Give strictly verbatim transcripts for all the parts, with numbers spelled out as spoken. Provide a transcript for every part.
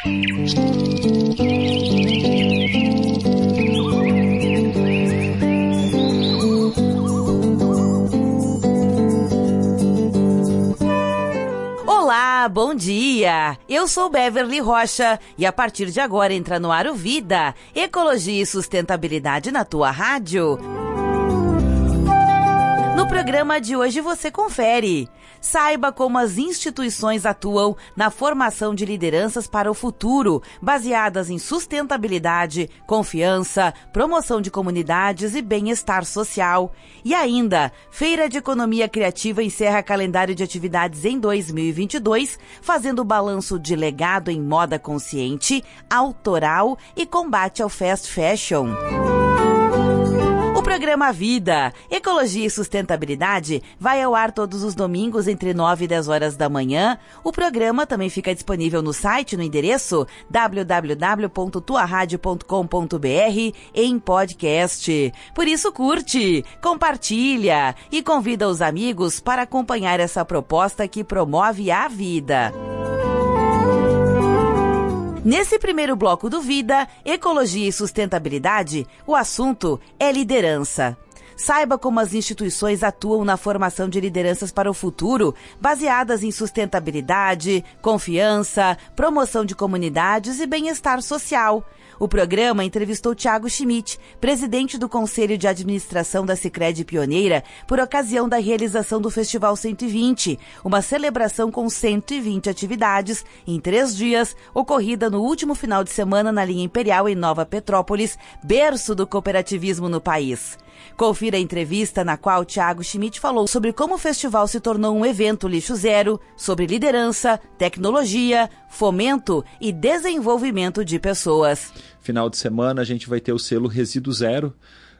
Olá, bom dia! Eu sou Beverly Rocha e a partir de agora entra no ar o Vida, Ecologia e Sustentabilidade na tua rádio. No programa de hoje você confere. Saiba como as instituições atuam na formação de lideranças para o futuro, baseadas em sustentabilidade, confiança, promoção de comunidades e bem-estar social. E ainda, Feira de Economia Criativa encerra calendário de atividades em dois mil e vinte e dois, fazendo balanço de legado em moda consciente, autoral e combate ao fast fashion. O programa Vida, Ecologia e Sustentabilidade vai ao ar todos os domingos entre nove e dez horas da manhã. O programa também fica disponível no site no endereço w w w ponto tua rádio ponto com ponto b r em podcast. Por isso curte, compartilha e convida os amigos para acompanhar essa proposta que promove a vida. Nesse primeiro bloco do Vida, Ecologia e Sustentabilidade, o assunto é liderança. Saiba como as instituições atuam na formação de lideranças para o futuro, baseadas em sustentabilidade, confiança, promoção de comunidades e bem-estar social. O programa entrevistou Thiago Schmidt, presidente do Conselho de Administração da Sicredi Pioneira, por ocasião da realização do Festival cento e vinte, uma celebração com cento e vinte atividades em três dias, ocorrida no último final de semana na linha Imperial em Nova Petrópolis, berço do cooperativismo no país. Confira a entrevista na qual Thiago Schmidt falou sobre como o festival se tornou um evento lixo zero, sobre liderança, tecnologia, fomento e desenvolvimento de pessoas. Final de semana a gente vai ter o selo Resíduo Zero.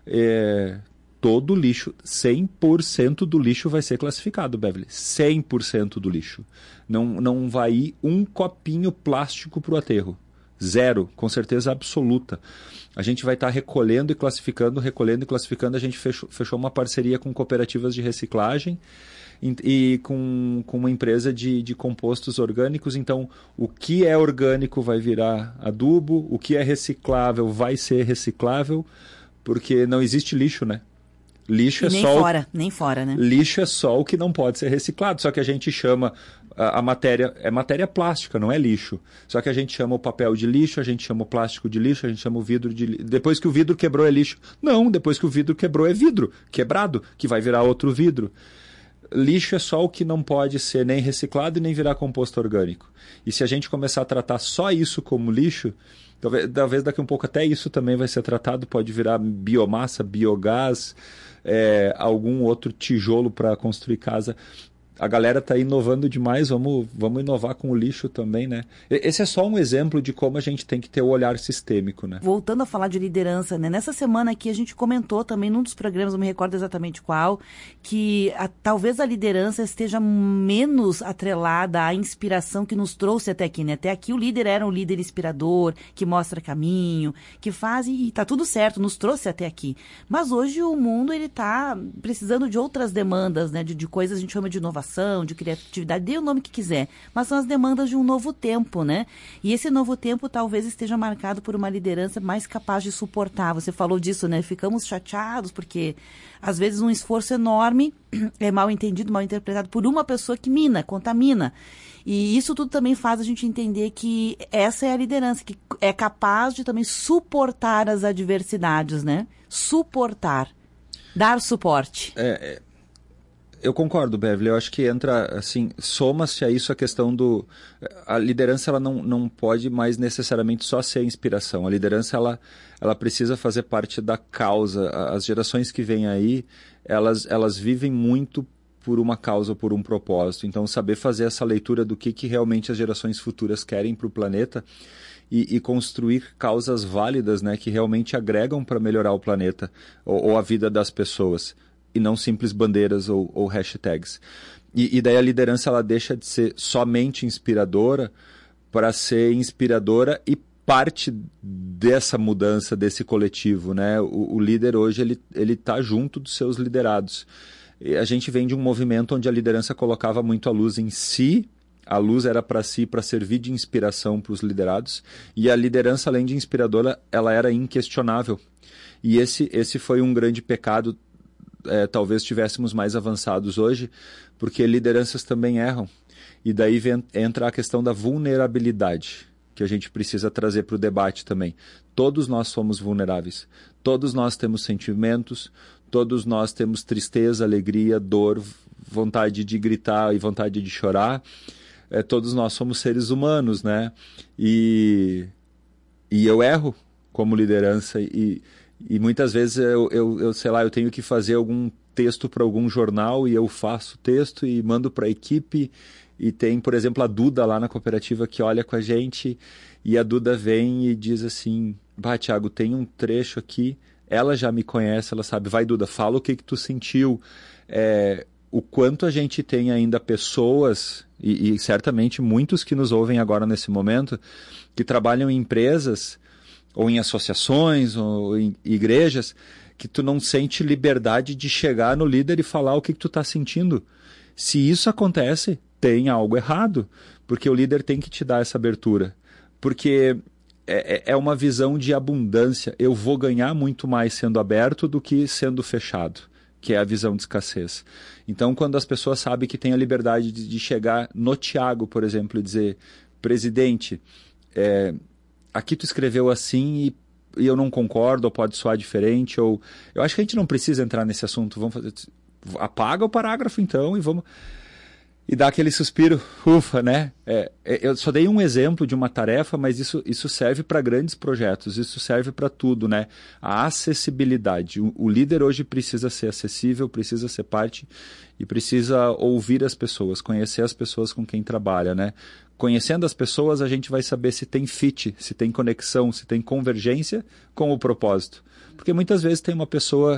É, todo lixo, cem por cento do lixo vai ser classificado, Beverly. cem por cento do lixo. Não, não vai ir um copinho plástico para o aterro. Zero, com certeza absoluta. A gente vai estar tá recolhendo e classificando, recolhendo e classificando. A gente fechou, fechou uma parceria com cooperativas de reciclagem e, e com, com uma empresa de, de compostos orgânicos. Então, o que é orgânico vai virar adubo, o que é reciclável vai ser reciclável, porque não existe lixo, né? Lixo e é nem só fora, o... nem fora, né? Lixo é só o que não pode ser reciclado, só que a gente chama a, a matéria, é matéria plástica, não é lixo. Só que a gente chama o papel de lixo, a gente chama o plástico de lixo, a gente chama o vidro de lixo. Depois que o vidro quebrou é lixo. Não, depois que o vidro quebrou é vidro quebrado, que vai virar outro vidro. Lixo é só o que não pode ser nem reciclado e nem virar composto orgânico. E se a gente começar a tratar só isso como lixo, talvez, talvez daqui a um pouco até isso também vai ser tratado, pode virar biomassa, biogás, é, algum outro tijolo para construir casa. A galera está inovando demais, vamos, vamos inovar com o lixo também, né? Esse é só um exemplo de como a gente tem que ter o olhar sistêmico, né? Voltando a falar de liderança, né? Nessa semana aqui a gente comentou também num dos programas, não me recordo exatamente qual, que a, talvez a liderança esteja menos atrelada à inspiração que nos trouxe até aqui, né? Até aqui o líder era um líder inspirador, que mostra caminho, que faz e tá tudo certo, nos trouxe até aqui. Mas hoje o mundo, ele tá precisando de outras demandas, né? De, de coisas a gente chama de inovação, de criatividade, dê o nome que quiser, mas são as demandas de um novo tempo, né? E esse novo tempo talvez esteja marcado por uma liderança mais capaz de suportar. Você falou disso, né? Ficamos chateados porque às vezes um esforço enorme é mal entendido, mal interpretado por uma pessoa que mina, contamina. E isso tudo também faz a gente entender que essa é a liderança, que é capaz de também suportar as adversidades, né? Suportar, dar suporte. É, é... Eu concordo, Beverly. Eu acho que entra, assim, soma-se a isso a questão do... A liderança, ela não, não pode mais necessariamente só ser inspiração. A liderança, ela, ela precisa fazer parte da causa. As gerações que vêm aí, elas, elas vivem muito por uma causa, por um propósito. Então, saber fazer essa leitura do que, que realmente as gerações futuras querem para o planeta e, e construir causas válidas, né, que realmente agregam para melhorar o planeta ou, ou a vida das pessoas. E não simples bandeiras ou, ou hashtags. E, e daí a liderança, ela deixa de ser somente inspiradora para ser inspiradora e parte dessa mudança, desse coletivo, né? O, o líder hoje, ele ele está junto dos seus liderados. E a gente vem de um movimento onde a liderança colocava muito a luz em si A luz era para si, para servir de inspiração para os liderados, e a liderança, além de inspiradora, ela era inquestionável. E esse, esse foi um grande pecado, é, talvez estivéssemos mais avançados hoje, porque lideranças também erram. E daí vem, entra a questão da vulnerabilidade, que a gente precisa trazer para o debate também. Todos nós somos vulneráveis, todos nós temos sentimentos, todos nós temos tristeza, alegria, dor, vontade de gritar e vontade de chorar. É, todos nós somos seres humanos, né? E, e eu erro como liderança e, e muitas vezes eu, eu, eu, sei lá, eu tenho que fazer algum texto para algum jornal e eu faço o texto e mando para a equipe. E tem, por exemplo, a Duda lá na cooperativa que olha com a gente e a Duda vem e diz assim, bah, Thiago, tem um trecho aqui, ela já me conhece, ela sabe, vai Duda, fala o que que tu sentiu, é, o quanto a gente tem ainda pessoas, e, e certamente muitos que nos ouvem agora nesse momento, que trabalham em empresas, ou em associações, ou em igrejas, que tu não sente liberdade de chegar no líder e falar o que que tu está sentindo. Se isso acontece, tem algo errado, porque o líder tem que te dar essa abertura, porque é, é uma visão de abundância, eu vou ganhar muito mais sendo aberto do que sendo fechado, que é a visão de escassez. Então, quando as pessoas sabem que tem a liberdade de, de chegar no Thiago, por exemplo, e dizer, presidente, é, aqui tu escreveu assim e, e eu não concordo, ou pode soar diferente, ou eu acho que a gente não precisa entrar nesse assunto, vamos fazer, apaga o parágrafo então e vamos... E dá aquele suspiro, ufa, né? É, eu só dei um exemplo de uma tarefa, mas isso, isso serve para grandes projetos, isso serve para tudo, né? A acessibilidade. O, o líder hoje precisa ser acessível, precisa ser parte e precisa ouvir as pessoas, conhecer as pessoas com quem trabalha, né? Conhecendo as pessoas, a gente vai saber se tem fit, se tem conexão, se tem convergência com o propósito. Porque muitas vezes tem uma pessoa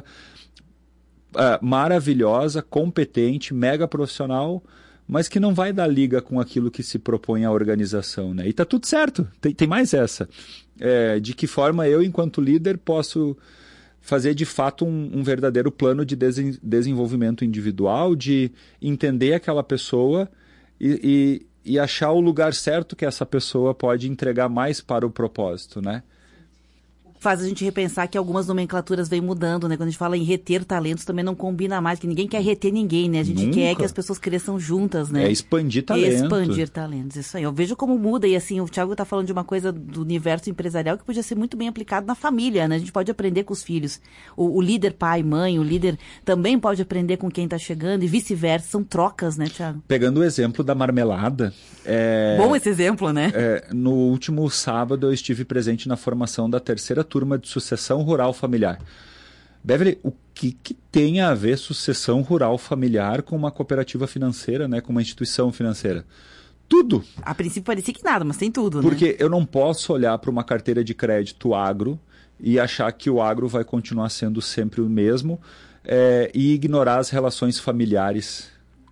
uh, maravilhosa, competente, mega profissional, mas que não vai dar liga com aquilo que se propõe a organização, né? E tá tudo certo, tem, tem mais essa. É, de que forma eu, enquanto líder, posso fazer de fato um, um verdadeiro plano de desen, desenvolvimento individual, de entender aquela pessoa e, e, e achar o lugar certo que essa pessoa pode entregar mais para o propósito, né? Faz a gente repensar que algumas nomenclaturas vêm mudando, né? Quando a gente fala em reter talentos, também não combina mais, que ninguém quer reter ninguém, né? A gente Nunca. quer que as pessoas cresçam juntas, né? É expandir talento. Expandir talentos, isso aí. Eu vejo como muda, e assim, o Thiago está falando de uma coisa do universo empresarial que podia ser muito bem aplicado na família, né? A gente pode aprender com os filhos. O, o líder pai, mãe, o líder também pode aprender com quem está chegando e vice-versa. São trocas, né, Thiago? Pegando o exemplo da marmelada... É... Bom esse exemplo, né? É, no último sábado eu estive presente na formação da terceira turma de sucessão rural familiar. Beverly, o que, que tem a ver sucessão rural familiar com uma cooperativa financeira, né, com uma instituição financeira? Tudo. A princípio parecia que nada, mas tem tudo, né? Porque eu não posso olhar para uma carteira de crédito agro e achar que o agro vai continuar sendo sempre o mesmo é, e ignorar as relações familiares.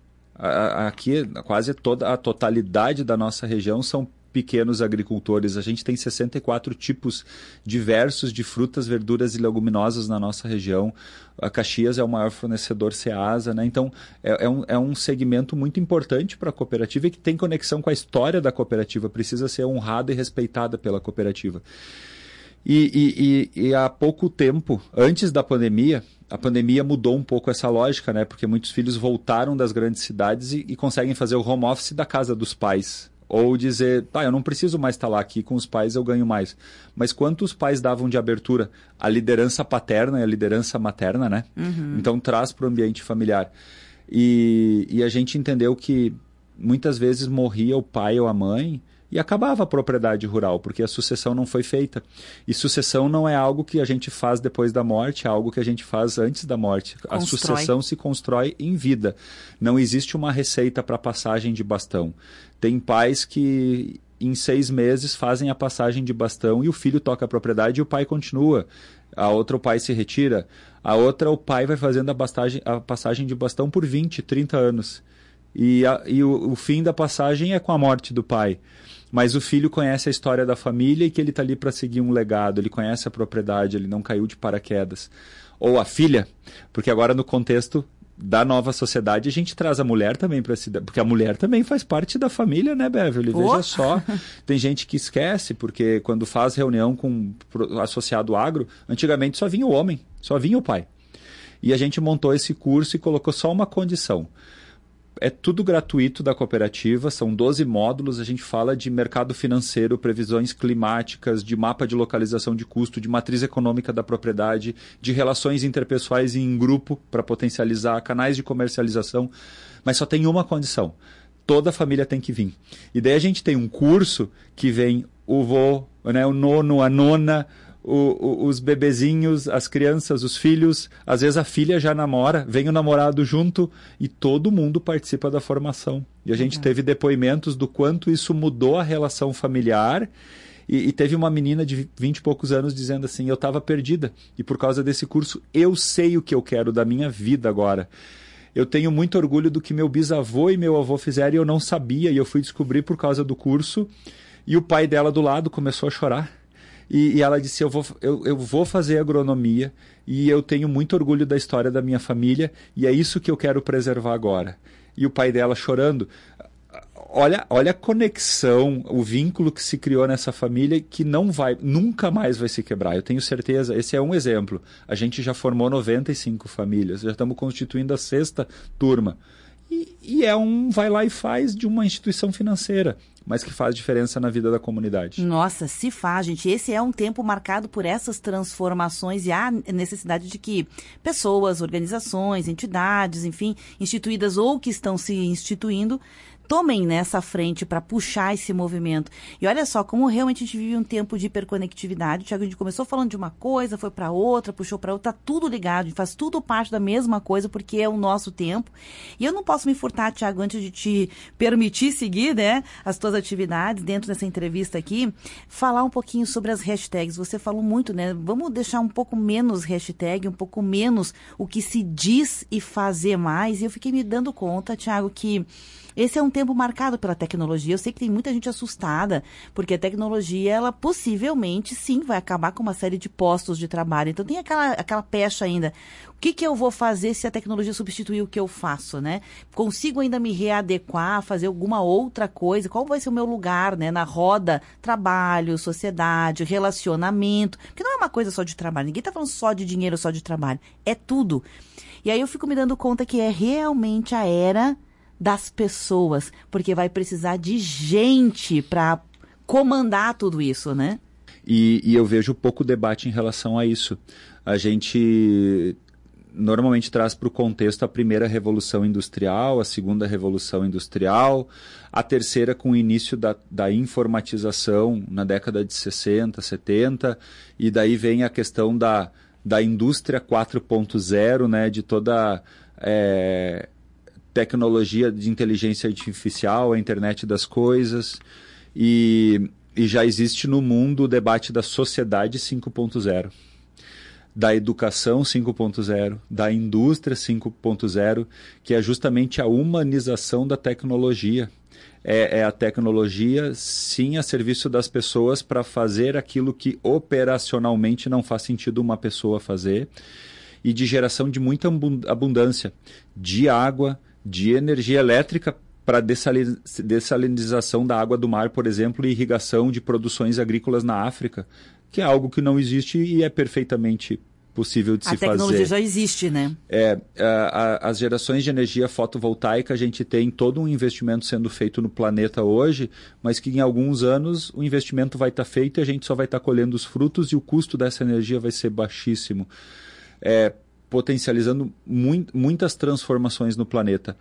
Aqui, quase toda a totalidade da nossa região são pequenos agricultores. A gente tem sessenta e quatro tipos diversos de frutas, verduras e leguminosas na nossa região. A Caxias é o maior fornecedor Ceasa, né? Então, é, é, um, é um segmento muito importante para a cooperativa e que tem conexão com a história da cooperativa. Precisa ser honrada e respeitada pela cooperativa. E, e, e, e há pouco tempo, antes da pandemia, a pandemia mudou um pouco essa lógica, né? Porque muitos filhos voltaram das grandes cidades e, e conseguem fazer o home office da casa dos pais. Ou dizer, tá, eu não preciso mais estar lá, aqui com os pais eu ganho mais. Mas quantos pais davam de abertura? A liderança paterna e a liderança materna, né? Uhum. Então traz para o ambiente familiar. E, e a gente entendeu que muitas vezes morria o pai ou a mãe e acabava a propriedade rural, porque a sucessão não foi feita. E sucessão não é algo que a gente faz depois da morte, é algo que a gente faz antes da morte. Constrói. A sucessão se constrói em vida. Não existe uma receita para passagem de bastão. Tem pais que em seis meses fazem a passagem de bastão e o filho toca a propriedade e o pai continua. A outra o pai se retira. A outra o pai vai fazendo a, bastagem, a passagem de bastão por vinte, trinta anos. E, a, e o, o fim da passagem é com a morte do pai. Mas o filho conhece a história da família e que ele está ali para seguir um legado, ele conhece a propriedade, ele não caiu de paraquedas. Ou a filha, porque agora no contexto da nova sociedade, a gente traz a mulher também para se... Porque a mulher também faz parte da família, né, Beverly? Oh. Veja só, tem gente que esquece, porque quando faz reunião com associado agro, antigamente só vinha o homem, só vinha o pai. E a gente montou esse curso e colocou só uma condição. É tudo gratuito da cooperativa, são doze módulos, a gente fala de mercado financeiro, previsões climáticas, de mapa de localização de custo, de matriz econômica da propriedade, de relações interpessoais em grupo para potencializar, canais de comercialização, mas só tem uma condição, toda a família tem que vir. E daí a gente tem um curso que vem o vô, né, o nono, a nona, O, o, os bebezinhos, as crianças, os filhos, às vezes a filha já namora, vem o namorado junto e todo mundo participa da formação. E a gente uhum. teve depoimentos do quanto isso mudou a relação familiar e, e teve uma menina de vinte e poucos anos dizendo assim, eu estava perdida e por causa desse curso eu sei o que eu quero da minha vida agora. Eu tenho muito orgulho do que meu bisavô e meu avô fizeram e eu não sabia e eu fui descobrir por causa do curso e o pai dela do lado começou a chorar. E, e ela disse, eu vou, eu, eu vou fazer agronomia e eu tenho muito orgulho da história da minha família e é isso que eu quero preservar agora. E o pai dela chorando. Olha, olha a conexão, o vínculo que se criou nessa família que não vai, nunca mais vai se quebrar. Eu tenho certeza, esse é um exemplo. A gente já formou noventa e cinco famílias, já estamos constituindo a sexta turma. E, e é um vai lá e faz de uma instituição financeira, mas que faz diferença na vida da comunidade. Nossa, se faz, gente. Esse é um tempo marcado por essas transformações e há necessidade de que pessoas, organizações, entidades, enfim, instituídas ou que estão se instituindo, tomem nessa frente para puxar esse movimento. E olha só, como realmente a gente vive um tempo de hiperconectividade. Tiago, a gente começou falando de uma coisa, foi para outra, puxou para outra, tá tudo ligado, a gente faz tudo parte da mesma coisa, porque é o nosso tempo. E eu não posso me furtar, Tiago, antes de te permitir seguir, né, as tuas atividades dentro dessa entrevista aqui, falar um pouquinho sobre as hashtags. Você falou muito, né? Vamos deixar um pouco menos hashtag, um pouco menos o que se diz e fazer mais. E eu fiquei me dando conta, Tiago, que esse é um tempo marcado pela tecnologia. Eu sei que tem muita gente assustada, porque a tecnologia, ela possivelmente, sim, vai acabar com uma série de postos de trabalho. Então tem aquela, aquela pecha ainda. O que, que eu vou fazer se a tecnologia substituir o que eu faço, né? Consigo ainda me readequar, fazer alguma outra coisa? Qual vai ser o meu lugar, né? Na roda, trabalho, sociedade, relacionamento. Porque não é uma coisa só de trabalho. Ninguém está falando só de dinheiro, só de trabalho. É tudo. E aí eu fico me dando conta que é realmente a era das pessoas, porque vai precisar de gente para comandar tudo isso, né? E, e eu vejo pouco debate em relação a isso. A gente normalmente traz para o contexto a primeira revolução industrial, a segunda revolução industrial, a terceira com o início da, da informatização na década de sessenta, setenta, e daí vem a questão da, da indústria quatro ponto zero, né, de toda... É, tecnologia de inteligência artificial, a internet das coisas, e, e já existe no mundo o debate da sociedade cinco ponto zero, da educação cinco ponto zero, da indústria cinco ponto zero, que é justamente a humanização da tecnologia. É, é a tecnologia, sim, a serviço das pessoas para fazer aquilo que operacionalmente não faz sentido uma pessoa fazer, e de geração de muita abundância de água, de energia elétrica para dessalinização da água do mar, por exemplo, e irrigação de produções agrícolas na África, que é algo que não existe e é perfeitamente possível de se fazer. A tecnologia já existe, né? É, a, a, as gerações de energia fotovoltaica, a gente tem todo um investimento sendo feito no planeta hoje, mas que em alguns anos o investimento vai estar feito e a gente só vai estar colhendo os frutos e o custo dessa energia vai ser baixíssimo. É, potencializando mu- muitas transformações no planeta.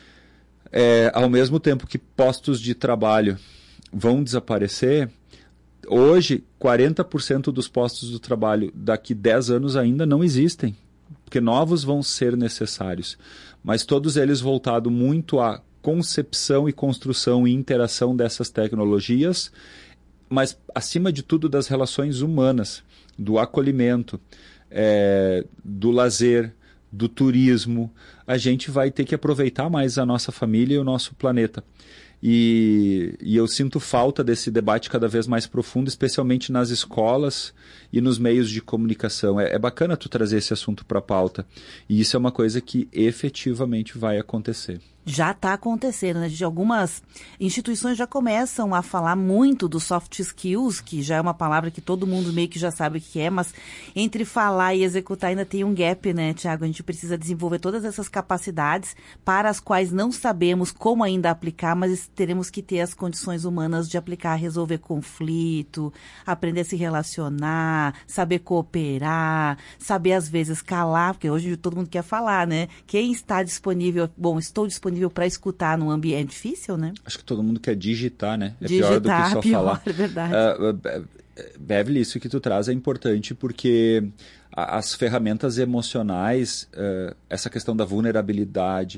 É, ao mesmo tempo que postos de trabalho vão desaparecer, hoje quarenta por cento dos postos de trabalho daqui dez anos ainda não existem, porque novos vão ser necessários, mas todos eles voltados muito à concepção e construção e interação dessas tecnologias, mas acima de tudo das relações humanas, do acolhimento, É, do lazer, do turismo. A gente vai ter que aproveitar mais a nossa família e o nosso planeta. E, e eu sinto falta desse debate cada vez mais profundo, especialmente nas escolas e nos meios de comunicação. É, é bacana tu trazer esse assunto para a pauta. E isso é uma coisa que efetivamente vai acontecer. Já está acontecendo, né? De algumas instituições já começam a falar muito dos soft skills, que já é uma palavra que todo mundo meio que já sabe o que é, mas entre falar e executar ainda tem um gap, né, Tiago? A gente precisa desenvolver todas essas capacidades para as quais não sabemos como ainda aplicar, mas teremos que ter as condições humanas de aplicar, resolver conflito, aprender a se relacionar, saber cooperar, saber às vezes calar, porque hoje todo mundo quer falar, né? Quem está disponível, bom, estou disponível para escutar num ambiente difícil, né? Acho que todo mundo quer digitar, né? É digitar, pior do que só pior, falar. É verdade. Uh, Beverly, isso que tu traz é importante porque as ferramentas emocionais, uh, essa questão da vulnerabilidade,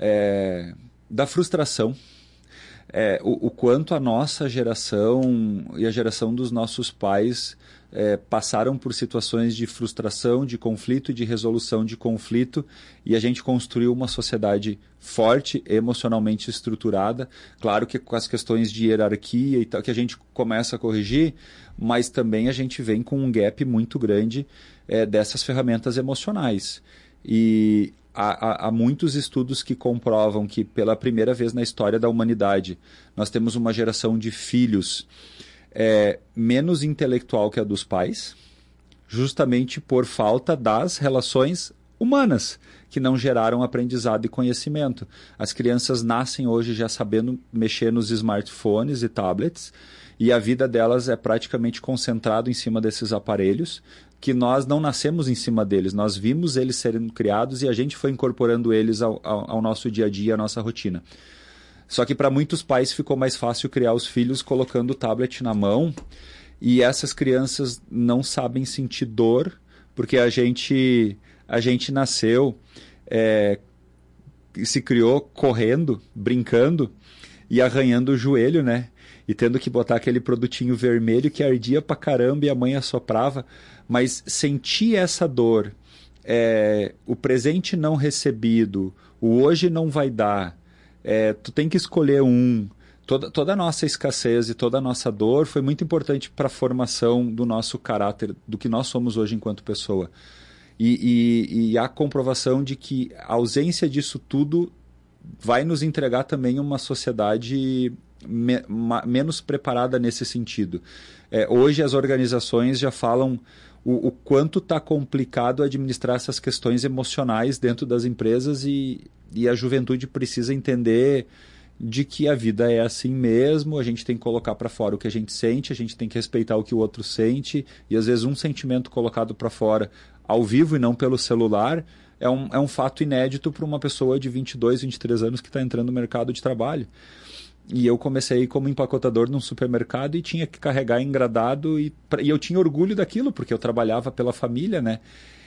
é, da frustração, é, o, o quanto a nossa geração e a geração dos nossos pais É, passaram por situações de frustração, de conflito e de resolução de conflito, e a gente construiu uma sociedade forte, emocionalmente estruturada. Claro que com as questões de hierarquia e tal, que a gente começa a corrigir, mas também a gente vem com um gap muito grande é, dessas ferramentas emocionais. E há, há, há muitos estudos que comprovam que pela primeira vez na história da humanidade nós temos uma geração de filhos É, menos intelectual que a dos pais, justamente por falta das relações humanas, que não geraram aprendizado e conhecimento. As crianças nascem hoje já sabendo mexer nos smartphones e tablets, e a vida delas é praticamente concentrada em cima desses aparelhos, que nós não nascemos em cima deles, nós vimos eles serem criados e a gente foi incorporando eles ao, ao, ao nosso dia a dia, à nossa rotina. Só que para muitos pais ficou mais fácil criar os filhos colocando o tablet na mão, e essas crianças não sabem sentir dor, porque a gente, a gente nasceu, é, se criou correndo, brincando e arranhando o joelho, né? E tendo que botar aquele produtinho vermelho que ardia pra caramba e a mãe assoprava. Mas sentir essa dor, é, o presente não recebido, o hoje não vai dar, É, tu tem que escolher um. Toda, toda a nossa escassez e toda a nossa dor foi muito importante para a formação do nosso caráter, do que nós somos hoje enquanto pessoa. E, e, e há comprovação de que a ausência disso tudo vai nos entregar também uma sociedade me, ma, menos preparada nesse sentido. É, hoje as organizações já falam o, o quanto está complicado administrar essas questões emocionais dentro das empresas, e, e a juventude precisa entender de que a vida é assim mesmo, a gente tem que colocar para fora o que a gente sente, a gente tem que respeitar o que o outro sente, e às vezes um sentimento colocado para fora ao vivo e não pelo celular é um, é um fato inédito para uma pessoa de vinte e dois, vinte e três anos que está entrando no mercado de trabalho. E eu comecei como empacotador num supermercado e tinha que carregar engradado, e, e eu tinha orgulho daquilo, porque eu trabalhava pela família, né?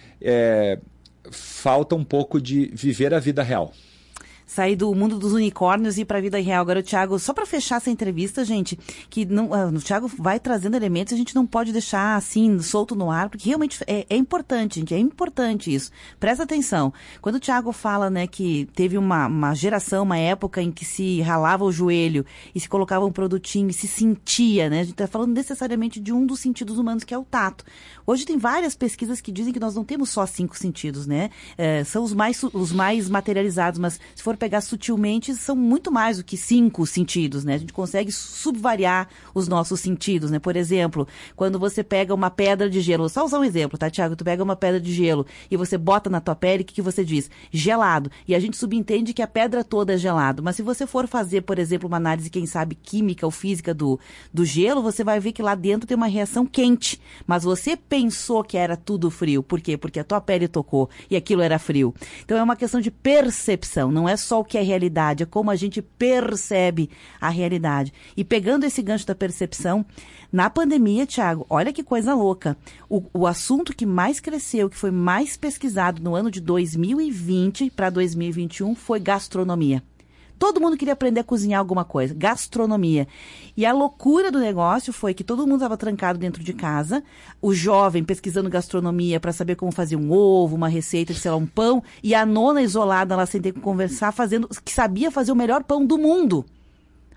É, falta um pouco de viver a vida real. Sair do mundo dos unicórnios e ir para a vida real. Agora, o Thiago, só para fechar essa entrevista, gente, que não, uh, o Thiago vai trazendo elementos, a gente não pode deixar assim, solto no ar, porque realmente é, é importante, gente, é importante isso. Presta atenção. Quando o Thiago fala, né, que teve uma, uma geração, uma época em que se ralava o joelho e se colocava um produtinho e se sentia, né, a gente está falando necessariamente de um dos sentidos humanos, que é o tato. Hoje tem várias pesquisas que dizem que nós não temos só cinco sentidos, né, é, são os mais, os mais materializados, mas se for pegar sutilmente, são muito mais do que cinco sentidos, né? A gente consegue subvariar os nossos sentidos, né? Por exemplo, quando você pega uma pedra de gelo, só usar um exemplo, tá, Thiago? Tu pega uma pedra de gelo e você bota na tua pele, o que, que você diz? Gelado. E a gente subentende que a pedra toda é gelado. Mas se você for fazer, por exemplo, uma análise, quem sabe, química ou física do, do gelo, você vai ver que lá dentro tem uma reação quente. Mas você pensou que era tudo frio. Por quê? Porque a tua pele tocou e aquilo era frio. Então é uma questão de percepção, não é só o que é realidade, é como a gente percebe a realidade. E pegando esse gancho da percepção, na pandemia, Thiago, olha que coisa louca. O, o assunto que mais cresceu, que foi mais pesquisado no ano de dois mil e vinte para dois mil e vinte e um foi gastronomia. Todo mundo queria aprender a cozinhar alguma coisa, gastronomia. E a loucura do negócio foi que todo mundo estava trancado dentro de casa, o jovem pesquisando gastronomia para saber como fazer um ovo, uma receita de, sei lá, um pão, e a nona isolada lá sem ter que conversar, fazendo, que sabia fazer o melhor pão do mundo.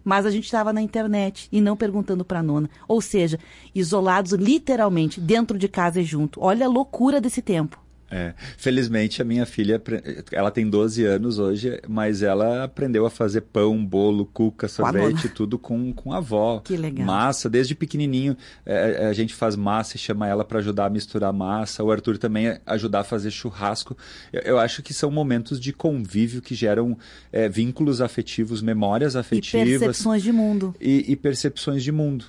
mas a gente estava na internet e não perguntando para a nona. Ou seja, isolados literalmente, dentro de casa e junto. Olha a loucura desse tempo. É, felizmente a minha filha, ela tem doze anos hoje, mas ela aprendeu a fazer pão, bolo, cuca, sorvete, tudo com, com a avó. Que legal. Massa, desde pequenininho é, a gente faz massa e chama ela para ajudar a misturar massa. O Arthur também ajudar a fazer churrasco. Eu, eu acho que são momentos de convívio que geram é, vínculos afetivos, memórias afetivas. E percepções de mundo. E, e percepções de mundo.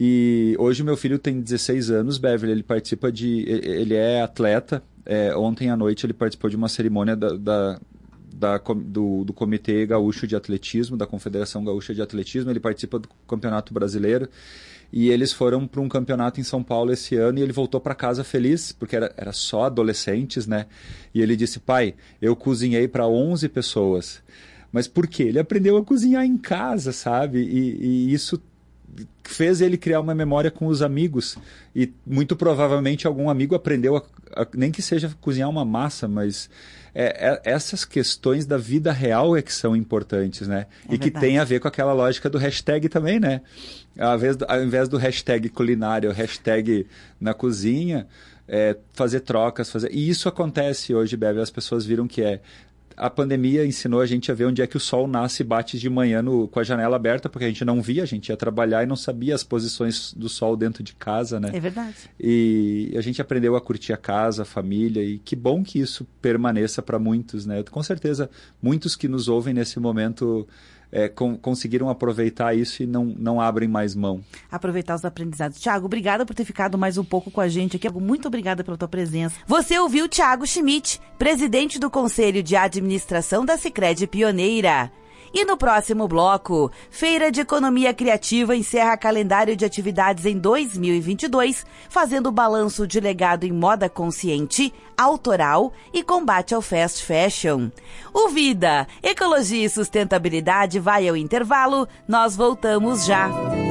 E hoje o meu filho tem dezesseis anos, Beverly, ele participa de... ele é atleta. É, ontem à noite ele participou de uma cerimônia da, da, da, do, do Comitê Gaúcho de Atletismo, da Confederação Gaúcha de Atletismo. Ele participa do Campeonato Brasileiro e eles foram para um campeonato em São Paulo esse ano e ele voltou para casa feliz, porque era, era só adolescentes, né? E ele disse, pai, eu cozinhei para onze pessoas. Mas por quê? Ele aprendeu a cozinhar em casa, sabe? E, e isso fez ele criar uma memória com os amigos e muito provavelmente algum amigo aprendeu a, a, nem que seja cozinhar uma massa, mas é, é, essas questões da vida real é que são importantes, né? É e verdade. Que tem a ver com aquela lógica do hashtag também, né? Ao invés do, ao invés do hashtag culinária, o hashtag na cozinha, é, fazer trocas, fazer... E isso acontece hoje, Bebe, as pessoas viram que é... A pandemia ensinou a gente a ver onde é que o sol nasce e bate de manhã no, com a janela aberta, porque a gente não via, a gente ia trabalhar e não sabia as posições do sol dentro de casa, né? É verdade. E a gente aprendeu a curtir a casa, a família, e que bom que isso permaneça para muitos, né? Com certeza, muitos que nos ouvem nesse momento... É, com, conseguiram aproveitar isso e não, não abrem mais mão. Aproveitar os aprendizados. Tiago, obrigada por ter ficado mais um pouco com a gente aqui. Muito obrigada pela tua presença. Você ouviu Tiago Schmidt, presidente do Conselho de Administração da Sicredi Pioneira. E no próximo bloco, Feira de Economia Criativa encerra calendário de atividades em dois mil e vinte e dois, fazendo balanço de legado em moda consciente, autoral e combate ao fast fashion. O Vida, Ecologia e Sustentabilidade vai ao intervalo, nós voltamos já.